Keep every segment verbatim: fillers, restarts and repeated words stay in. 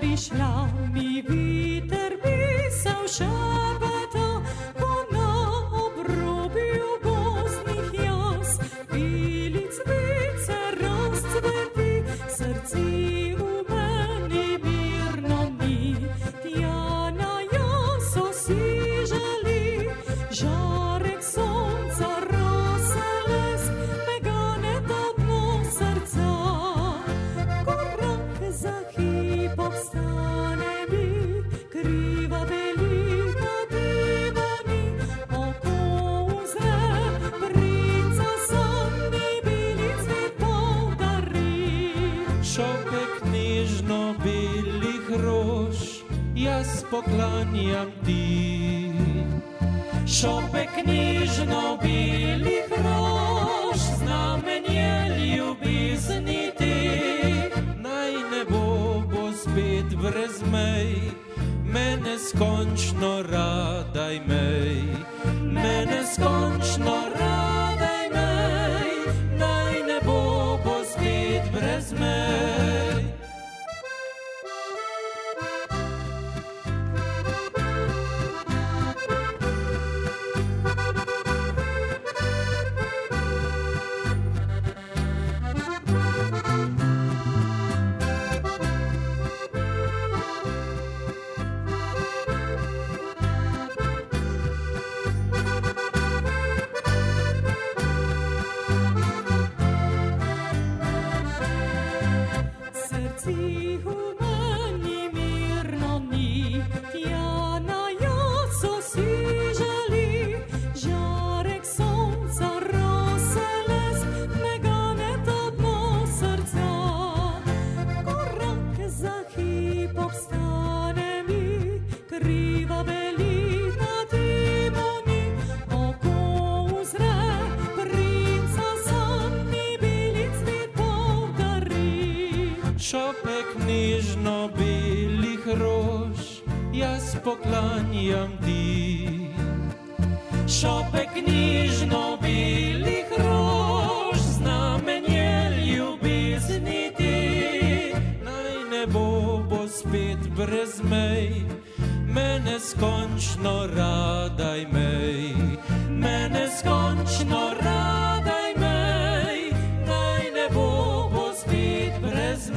prišla mi viter pisal šepeta, ko na obrobju gozdnih jaz bili cvice razcveti, srci v meni mirno ni. Tjana, jaz so si želi, žarek sonca, rose lesk, me ganeta dno srca. Korak za hip obstane mi, kriva velika demoni, oko uzre, princa sanni bili cvet podari. Šopek nežno-belih rož, jaz poklanjam ti. Šopek nežno-belih rož, znamenje ljubezni ti. Naj nebo bo spet brez mej, mene skončno radaj mej. Mene skončno radaj mej, naj nebo bo spet brez mej. Srci v meni mirno ni, Tjana, jaz so si želi, žarek sonca, rose lesk, me ganeta dno srca. Korak za hip obstane mi, kriva velika demoni, oko uzre, princa sanni bili cvet podari. Šopek nežno-belih rož, jaz poklanjam ti. Šopek nežno-belih rož, znamenje ljubezni ti. Naj nebo bo spet brez mej, mene skončno radaj mej. Mene skončno radaj mej, naj nebo bo spet brez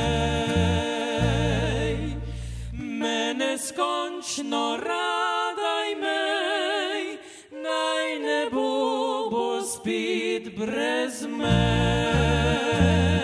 mej. Mene skončno radaj mej, naj nebo bo spet brez mej.